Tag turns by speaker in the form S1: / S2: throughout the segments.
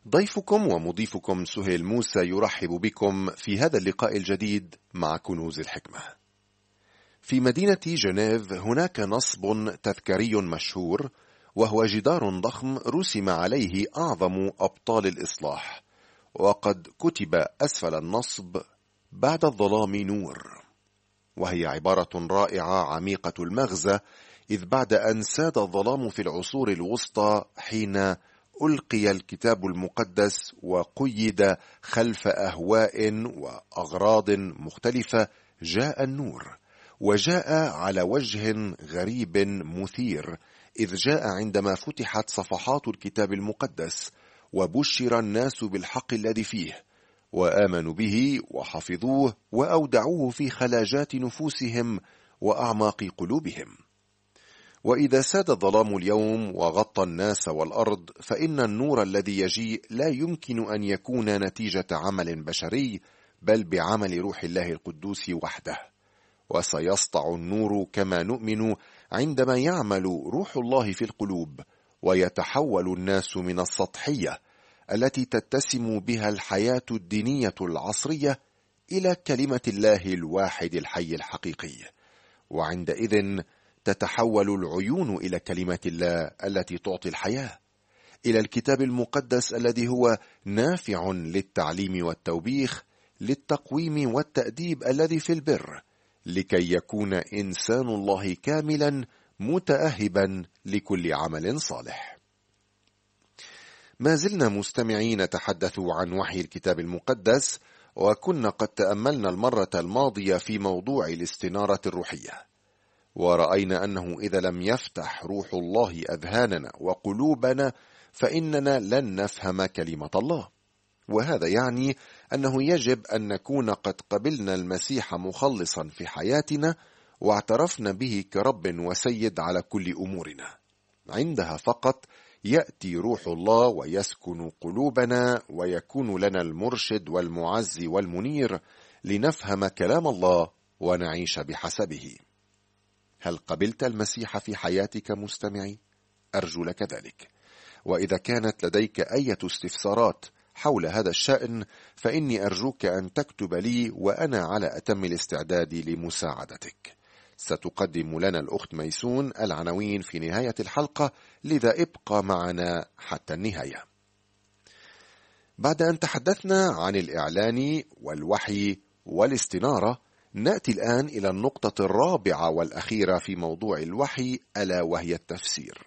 S1: ضيفكم ومضيفكم سهيل موسى يرحب بكم في هذا اللقاء الجديد مع كنوز الحكمة. في مدينة جنيف هناك نصب تذكاري مشهور، وهو جدار ضخم رسم عليه أعظم أبطال الإصلاح، وقد كتب أسفل النصب: بعد الظلام نور. وهي عبارة رائعة عميقة المغزى، إذ بعد أن ساد الظلام في العصور الوسطى حين ألقي الكتاب المقدس وقيد خلف أهواء وأغراض مختلفة، جاء النور، وجاء على وجه غريب مثير، إذ جاء عندما فتحت صفحات الكتاب المقدس وبشر الناس بالحق الذي فيه، وآمنوا به وحفظوه وأودعوه في خلاجات نفوسهم وأعماق قلوبهم. وإذا ساد الظلام اليوم وغطى الناس والأرض، فإن النور الذي يجيء لا يمكن أن يكون نتيجة عمل بشري، بل بعمل روح الله القدوس وحده. وسيسطع النور كما نؤمن عندما يعمل روح الله في القلوب، ويتحول الناس من السطحية التي تتسم بها الحياة الدينية العصرية إلى كلمة الله الواحد الحي الحقيقي. وعندئذ تتحول العيون إلى كلمة الله التي تعطي الحياة، إلى الكتاب المقدس الذي هو نافع للتعليم والتوبيخ، للتقويم والتأديب الذي في البر، لكي يكون إنسان الله كاملا متأهبا لكل عمل صالح. ما زلنا مستمعين نتحدث عن وحي الكتاب المقدس، وكنا قد تأملنا المرة الماضية في موضوع الاستنارة الروحية، ورأينا أنه إذا لم يفتح روح الله أذهاننا وقلوبنا فإننا لن نفهم كلمة الله. وهذا يعني أنه يجب أن نكون قد قبلنا المسيح مخلصا في حياتنا، واعترفنا به كرب وسيد على كل أمورنا. عندها فقط يأتي روح الله ويسكن قلوبنا، ويكون لنا المرشد والمعز والمنير لنفهم كلام الله ونعيش بحسبه. هل قبلت المسيح في حياتك مستمعي؟ أرجو لك ذلك. وإذا كانت لديك أي استفسارات حول هذا الشأن، فإني أرجوك أن تكتب لي، وأنا على أتم الاستعداد لمساعدتك. ستقدم لنا الأخت ميسون العناوين في نهاية الحلقة، لذا ابقى معنا حتى النهاية. بعد أن تحدثنا عن الإعلان والوحي والاستنارة، نأتي الآن إلى النقطة الرابعة والأخيرة في موضوع الوحي، ألا وهي التفسير.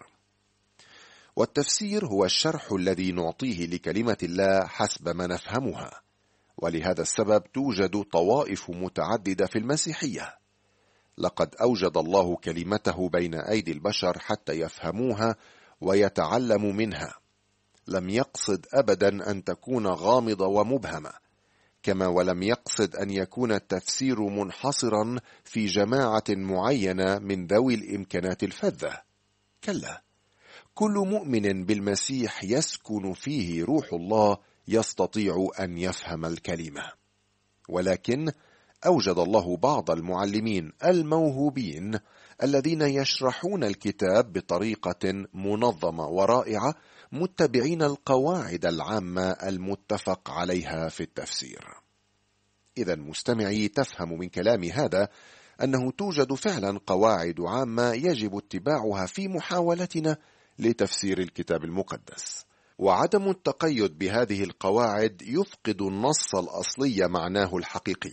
S1: والتفسير هو الشرح الذي نعطيه لكلمة الله حسب ما نفهمها. ولهذا السبب توجد طوائف متعددة في المسيحية. لقد أوجد الله كلمته بين أيدي البشر حتى يفهموها ويتعلموا منها. لم يقصد أبدا أن تكون غامضة ومبهمة، كما ولم يقصد أن يكون التفسير منحصرا في جماعة معينة من ذوي الإمكانات الفذة. كلا، كل مؤمن بالمسيح يسكن فيه روح الله يستطيع أن يفهم الكلمة. ولكن أوجد الله بعض المعلمين الموهوبين الذين يشرحون الكتاب بطريقة منظمة ورائعة، متبعين القواعد العامة المتفق عليها في التفسير. إذا مستمعي، تفهم من كلامي هذا أنه توجد فعلا قواعد عامة يجب اتباعها في محاولتنا لتفسير الكتاب المقدس. وعدم التقيد بهذه القواعد يفقد النص الأصلي معناه الحقيقي.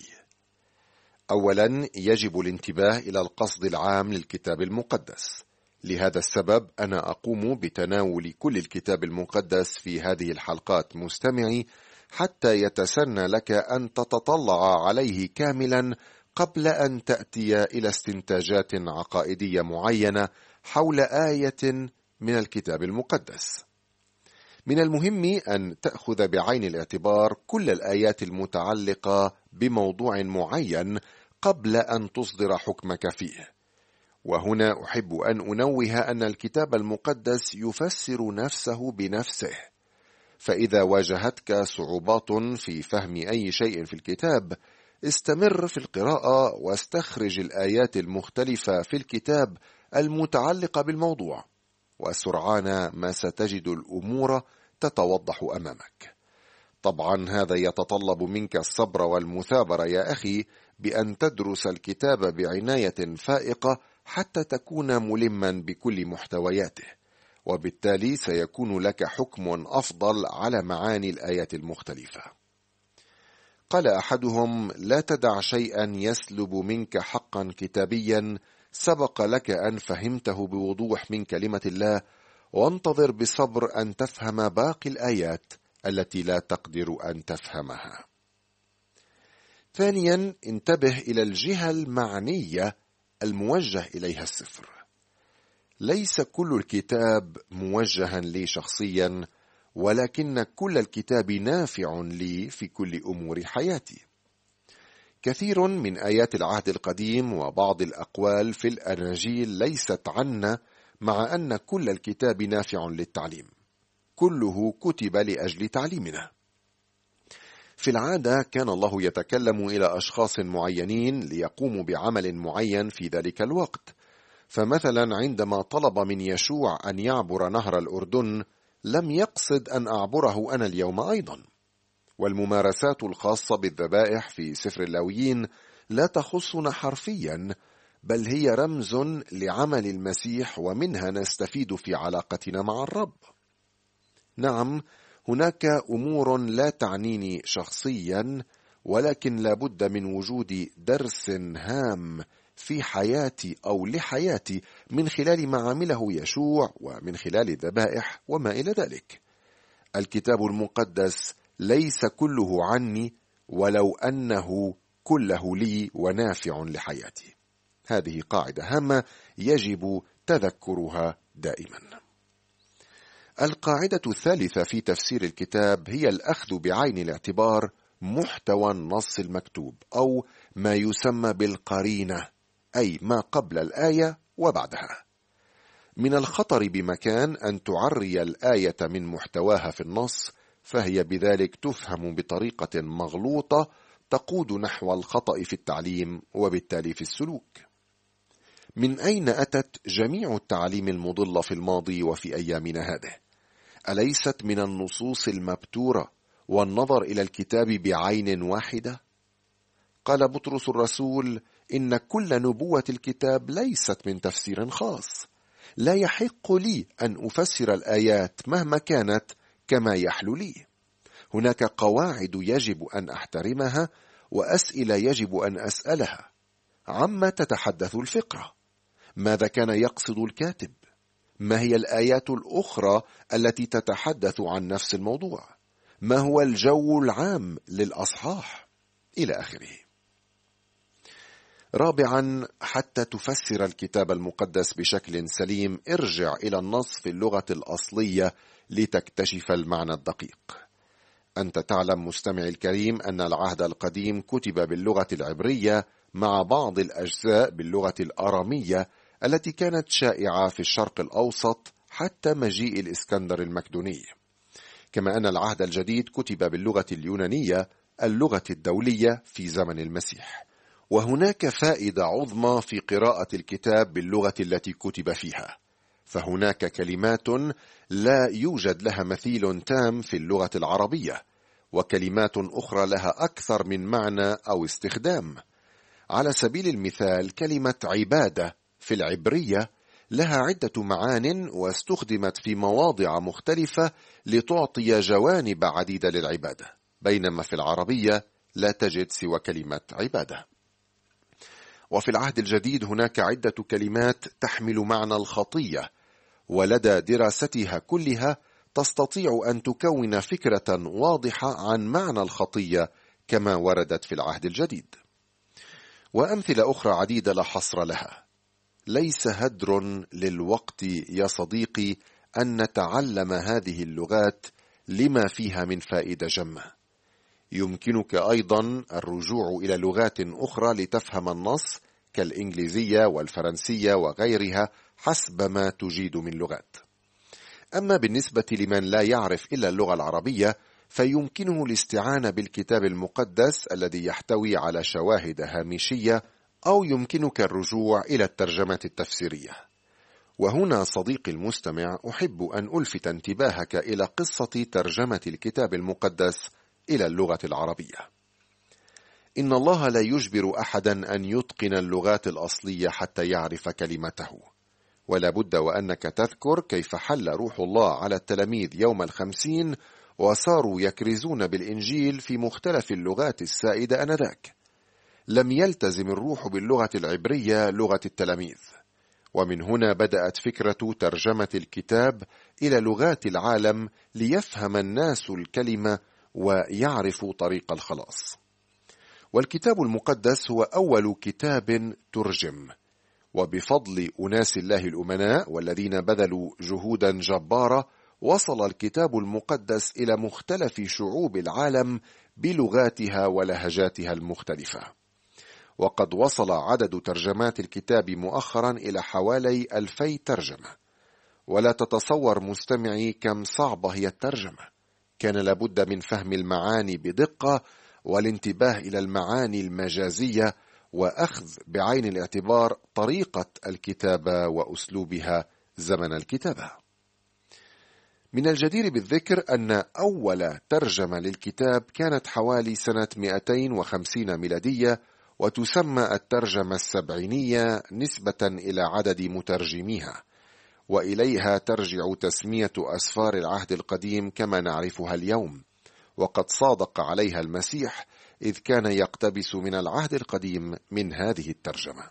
S1: أولا، يجب الانتباه إلى القصد العام للكتاب المقدس. لهذا السبب أنا أقوم بتناول كل الكتاب المقدس في هذه الحلقات مستمعي، حتى يتسنى لك أن تتطلع عليه كاملا قبل أن تأتي إلى استنتاجات عقائدية معينة حول آية من الكتاب المقدس. من المهم أن تأخذ بعين الاعتبار كل الآيات المتعلقة بموضوع معين قبل أن تصدر حكمك فيه. وهنا أحب أن أنوه أن الكتاب المقدس يفسر نفسه بنفسه. فإذا واجهتك صعوبات في فهم أي شيء في الكتاب، استمر في القراءة واستخرج الآيات المختلفة في الكتاب المتعلقة بالموضوع، وسرعان ما ستجد الأمور تتوضح أمامك. طبعا هذا يتطلب منك الصبر والمثابرة يا أخي، بأن تدرس الكتاب بعناية فائقة حتى تكون ملما بكل محتوياته، وبالتالي سيكون لك حكم أفضل على معاني الآيات المختلفة. قال أحدهم: لا تدع شيئا يسلب منك حقا كتابيا سبق لك أن فهمته بوضوح من كلمة الله، وانتظر بصبر أن تفهم باقي الآيات التي لا تقدر أن تفهمها. ثانيا، انتبه إلى الجهة المعنية الموجه إليها السفر. ليس كل الكتاب موجها لي شخصيا، ولكن كل الكتاب نافع لي في كل أمور حياتي. كثير من آيات العهد القديم وبعض الأقوال في الأناجيل ليست عنا، مع أن كل الكتاب نافع للتعليم. كله كتب لأجل تعليمنا. في العادة كان الله يتكلم إلى أشخاص معينين ليقوموا بعمل معين في ذلك الوقت. فمثلا عندما طلب من يشوع أن يعبر نهر الأردن، لم يقصد أن أعبره أنا اليوم أيضا. والممارسات الخاصة بالذبائح في سفر اللاويين لا تخصنا حرفيا، بل هي رمز لعمل المسيح، ومنها نستفيد في علاقتنا مع الرب. نعم، هناك أمور لا تعنيني شخصيا، ولكن لابد من وجود درس هام في حياتي أو لحياتي من خلال ما عمله يشوع، ومن خلال الذبائح وما إلى ذلك. الكتاب المقدس ليس كله عني، ولو أنه كله لي ونافع لحياتي. هذه قاعدة هامة يجب تذكرها دائما. القاعدة الثالثة في تفسير الكتاب هي الأخذ بعين الاعتبار محتوى النص المكتوب، أو ما يسمى بالقرينة، أي ما قبل الآية وبعدها. من الخطر بمكان أن تعري الآية من محتواها في النص، فهي بذلك تفهم بطريقة مغلوطة تقود نحو الخطأ في التعليم وبالتالي في السلوك. من أين أتت جميع التعليم المضلة في الماضي وفي أيامنا هذه؟ أليست من النصوص المبتورة والنظر إلى الكتاب بعين واحدة؟ قال بطرس الرسول: إن كل نبوة الكتاب ليست من تفسير خاص. لا يحق لي أن أفسر الآيات مهما كانت كما يحلو لي. هناك قواعد يجب أن أحترمها، وأسئلة يجب أن أسألها. عما تتحدث الفقرة؟ ماذا كان يقصد الكاتب؟ ما هي الآيات الأخرى التي تتحدث عن نفس الموضوع؟ ما هو الجو العام للأصحاح؟ إلى آخره. رابعا، حتى تفسر الكتاب المقدس بشكل سليم، ارجع إلى النص في اللغة الأصلية لتكتشف المعنى الدقيق. أنت تعلم مستمعي الكريم أن العهد القديم كتب باللغة العبرية مع بعض الأجزاء باللغة الأرامية التي كانت شائعة في الشرق الأوسط حتى مجيء الإسكندر المقدوني، كما أن العهد الجديد كتب باللغة اليونانية اللغة الدولية في زمن المسيح. وهناك فائدة عظمى في قراءة الكتاب باللغة التي كتب فيها، فهناك كلمات لا يوجد لها مثيل تام في اللغة العربية، وكلمات أخرى لها أكثر من معنى أو استخدام. على سبيل المثال، كلمة عبادة في العبرية لها عدة معان، واستخدمت في مواضع مختلفة لتعطي جوانب عديدة للعبادة، بينما في العربية لا تجد سوى كلمة عبادة. وفي العهد الجديد هناك عدة كلمات تحمل معنى الخطية، ولدى دراستها كلها تستطيع أن تكون فكرة واضحة عن معنى الخطية كما وردت في العهد الجديد. وأمثلة أخرى عديدة لا حصر لها. ليس هدر للوقت يا صديقي أن نتعلم هذه اللغات لما فيها من فائدة جمة. يمكنك أيضا الرجوع إلى لغات أخرى لتفهم النص كالإنجليزية والفرنسية وغيرها حسب ما تجيد من لغات. أما بالنسبة لمن لا يعرف إلا اللغة العربية، فيمكنه الاستعانة بالكتاب المقدس الذي يحتوي على شواهد هامشية، أو يمكنك الرجوع إلى الترجمة التفسيرية. وهنا صديقي المستمع أحب أن ألفت انتباهك إلى قصة ترجمة الكتاب المقدس إلى اللغة العربية. إن الله لا يجبر أحدا أن يتقن اللغات الأصلية حتى يعرف كلمته، ولا بد وأنك تذكر كيف حل روح الله على التلاميذ يوم الخمسين وصاروا يكرزون بالإنجيل في مختلف اللغات السائدة آنذاك. لم يلتزم الروح باللغة العبرية لغة التلاميذ، ومن هنا بدأت فكرة ترجمة الكتاب إلى لغات العالم ليفهم الناس الكلمة ويعرفوا طريق الخلاص. والكتاب المقدس هو أول كتاب ترجم، وبفضل أناس الله الأمناء والذين بذلوا جهودا جبارة وصل الكتاب المقدس إلى مختلف شعوب العالم بلغاتها ولهجاتها المختلفة. وقد وصل عدد ترجمات الكتاب مؤخرا إلى حوالي 2000 ترجمة. ولا تتصور مستمعي كم صعبة هي الترجمة. كان لابد من فهم المعاني بدقة والانتباه إلى المعاني المجازية وأخذ بعين الاعتبار طريقة الكتابة وأسلوبها زمن الكتابة. من الجدير بالذكر أن أول ترجمة للكتاب كانت حوالي سنة 250 ميلادية، وتسمى الترجمة السبعينية نسبة إلى عدد مترجميها، وإليها ترجع تسمية أسفار العهد القديم كما نعرفها اليوم، وقد صادق عليها المسيح إذ كان يقتبس من العهد القديم من هذه الترجمة.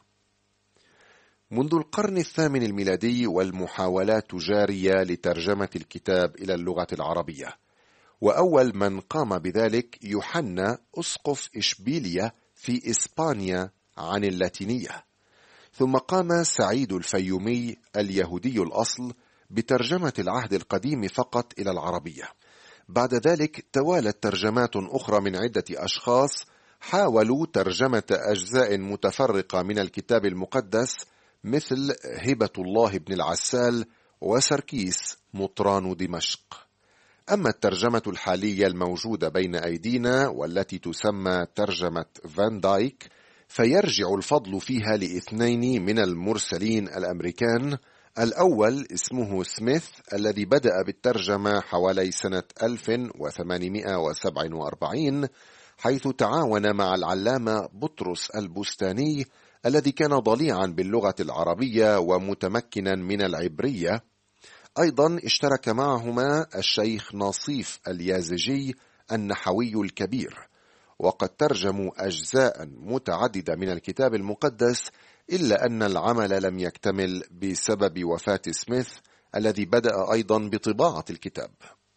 S1: منذ القرن الثامن الميلادي والمحاولات جارية لترجمة الكتاب إلى اللغة العربية، وأول من قام بذلك يوحنا أسقف إشبيلية في إسبانيا عن اللاتينية، ثم قام سعيد الفيومي اليهودي الأصل بترجمة العهد القديم فقط إلى العربية. بعد ذلك توالت ترجمات أخرى من عدة أشخاص حاولوا ترجمة أجزاء متفرقة من الكتاب المقدس، مثل هبة الله بن العسال وسركيس مطران دمشق. أما الترجمة الحالية الموجودة بين أيدينا والتي تسمى ترجمة فان دايك، فيرجع الفضل فيها لاثنين من المرسلين الأمريكان. الأول اسمه سميث الذي بدأ بالترجمة حوالي سنة 1847، حيث تعاون مع العلامة بطرس البستاني الذي كان ضليعا باللغة العربية ومتمكنا من العبرية. أيضا اشترك معهما الشيخ ناصيف اليازجي النحوي الكبير، وقد ترجموا أجزاء متعددة من الكتاب المقدس، إلا أن العمل لم يكتمل بسبب وفاة سميث الذي بدأ أيضا بطباعة الكتاب.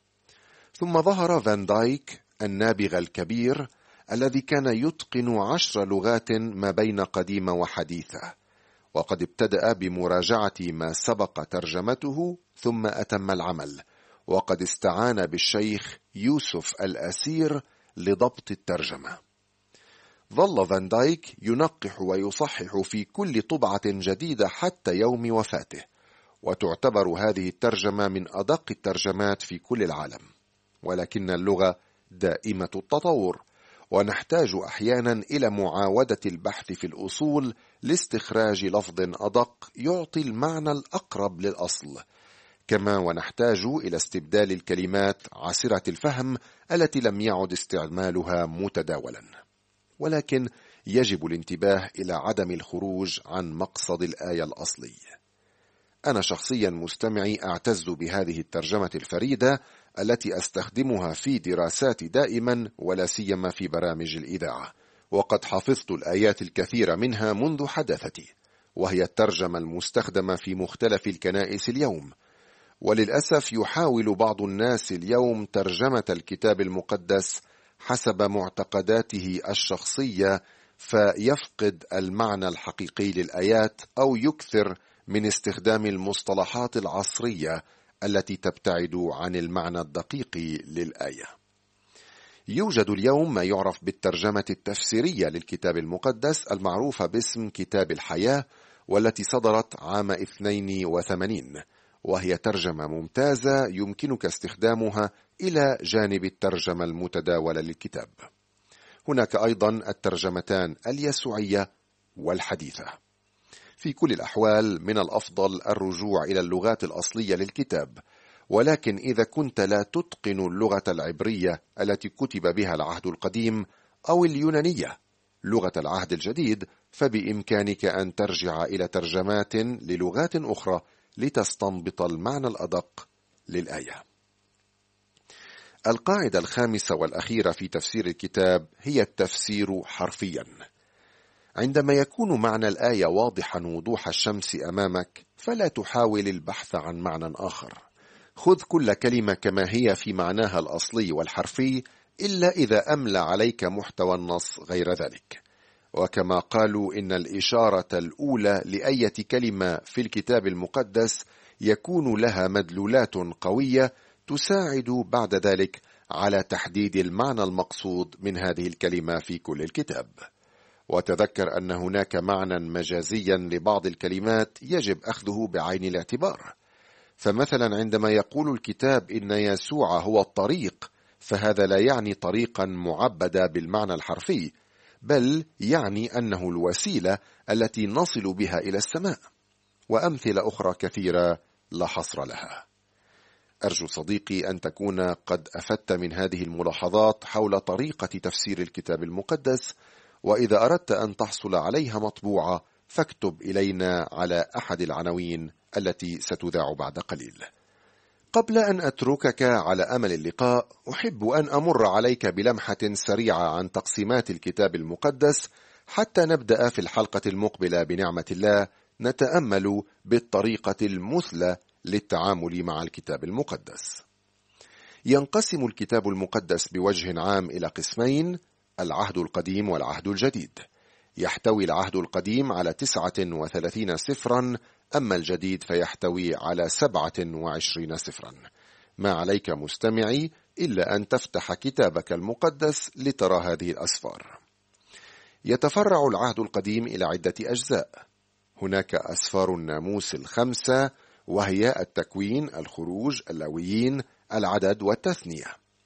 S1: ثم ظهر فان دايك النابغة الكبير الذي كان يتقن 10 لغات ما بين قديمة وحديثة، وقد ابتدأ بمراجعة ما سبق ترجمته ثم أتم العمل، وقد استعان بالشيخ يوسف الأسير لضبط الترجمة. ظل فان دايك ينقح ويصحح في كل طبعة جديدة حتى يوم وفاته، وتعتبر هذه الترجمة من أدق الترجمات في كل العالم. ولكن اللغة دائمة التطور، ونحتاج أحيانا إلى معاودة البحث في الأصول لاستخراج لفظ أدق يعطي المعنى الأقرب للأصل، كما ونحتاج إلى استبدال الكلمات عسرة الفهم التي لم يعد استعمالها متداولا. ولكن يجب الانتباه إلى عدم الخروج عن مقصد الآية الأصلي. أنا شخصيا مستمعي أعتز بهذه الترجمة الفريدة التي أستخدمها في دراساتي دائما، ولا سيما في برامج الإذاعة، وقد حفظت الآيات الكثيرة منها منذ حداثتي، وهي الترجمة المستخدمة في مختلف الكنائس اليوم. وللأسف يحاول بعض الناس اليوم ترجمة الكتاب المقدس حسب معتقداته الشخصية، فيفقد المعنى الحقيقي للآيات أو يكثر من استخدام المصطلحات العصرية التي تبتعد عن المعنى الدقيق للآية. يوجد اليوم ما يعرف بالترجمة التفسيرية للكتاب المقدس المعروفة باسم كتاب الحياة، والتي صدرت عام 82، وهي ترجمة ممتازة يمكنك استخدامها إلى جانب الترجمة المتداولة للكتاب. هناك أيضا الترجمتان اليسوعية والحديثة. في كل الأحوال من الأفضل الرجوع إلى اللغات الأصلية للكتاب، ولكن إذا كنت لا تتقن اللغة العبرية التي كتب بها العهد القديم أو اليونانية لغة العهد الجديد، فبإمكانك أن ترجع إلى ترجمات للغات أخرى لتستنبط المعنى الأدق للآية. القاعدة الخامسة والأخيرة في تفسير الكتاب هي التفسير حرفيا. عندما يكون معنى الآية واضحا وضوح الشمس أمامك، فلا تحاول البحث عن معنى آخر. خذ كل كلمة كما هي في معناها الأصلي والحرفي، إلا إذا أملى عليك محتوى النص غير ذلك. وكما قالوا إن الإشارة الأولى لأية كلمة في الكتاب المقدس يكون لها مدلولات قوية تساعد بعد ذلك على تحديد المعنى المقصود من هذه الكلمة في كل الكتاب. وتذكر أن هناك معنى مجازيا لبعض الكلمات يجب أخذه بعين الاعتبار. فمثلا عندما يقول الكتاب إن يسوع هو الطريق، فهذا لا يعني طريقا معبدة بالمعنى الحرفي، بل يعني أنه الوسيلة التي نصل بها إلى السماء، وأمثلة أخرى كثيرة لا حصر لها. أرجو صديقي أن تكون قد أفدت من هذه الملاحظات حول طريقة تفسير الكتاب المقدس، وإذا أردت أن تحصل عليها مطبوعة فاكتب إلينا على أحد العناوين التي ستذاع بعد قليل. قبل أن أتركك على أمل اللقاء، أحب أن أمر عليك بلمحة سريعة عن تقسيمات الكتاب المقدس حتى نبدأ في الحلقة المقبلة بنعمة الله نتأمل بالطريقة المثلى للتعامل مع الكتاب المقدس. ينقسم الكتاب المقدس بوجه عام إلى قسمين: العهد القديم والعهد الجديد. يحتوي العهد القديم على 39 سفرا، أما الجديد فيحتوي على 27 سفرا. ما عليك مستمعي إلا أن تفتح كتابك المقدس لترى هذه الأسفار. يتفرع العهد القديم إلى عدة أجزاء. هناك أسفار الناموس 5، وهي التكوين، الخروج، اللاويين، العدد والتثنية.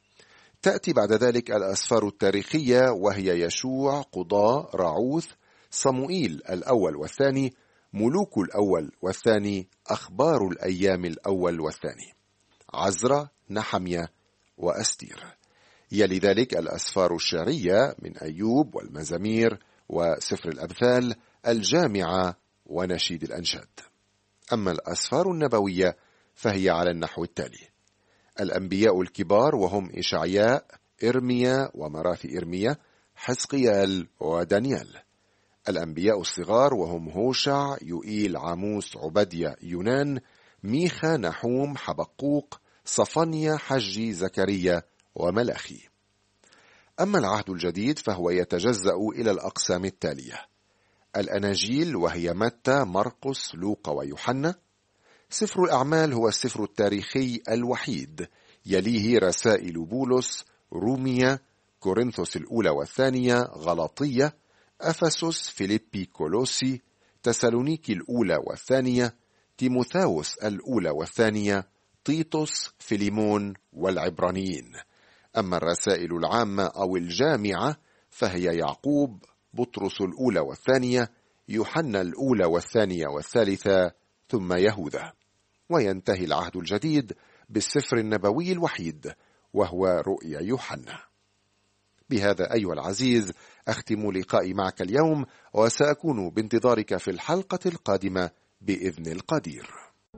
S1: تأتي بعد ذلك الأسفار التاريخية، وهي يشوع، قضاء، راعوث، صموئيل الأول والثاني، ملوك الأول والثاني، أخبار الأيام الأول والثاني، عزرا، نحمية وأستير. يلي ذلك الأسفار الشعرية من أيوب والمزامير وسفر الأمثال، الجامعة ونشيد الأنشاد. أما الأسفار النبوية فهي على النحو التالي: الأنبياء الكبار وهم إشعياء، إرميا ومراثي إرميا، حزقيال ودانيال. الأنبياء الصغار وهم هوشع، يوئيل، عاموس، عبدية، يونان، ميخا، نحوم، حبقوق، صفنيا، حجي، زكريا وملاخي. أما العهد الجديد فهو يتجزأ إلى الأقسام التالية: الأناجيل وهي متى، مرقس، لوقا ويوحنا. سفر الأعمال هو السفر التاريخي الوحيد، يليه رسائل بولس، روميا، كورنثوس الأولى والثانية، غلاطية، أفسس، فيليبي، كولوسي، تسالونيكي الأولى والثانية، تيموثاوس الأولى والثانية، تيتوس، فيليمون والعبرانيين. أما الرسائل العامة أو الجامعة فهي يعقوب، بطرس الأولى والثانية، يوحنا الأولى والثانية والثالثة، ثم يهوذا. وينتهي العهد الجديد بالسفر النبوي الوحيد، وهو رؤيا يوحنا. بهذا أيها العزيز أختم لقائي معك اليوم، وسأكون بانتظارك في الحلقة القادمة بإذن القدير.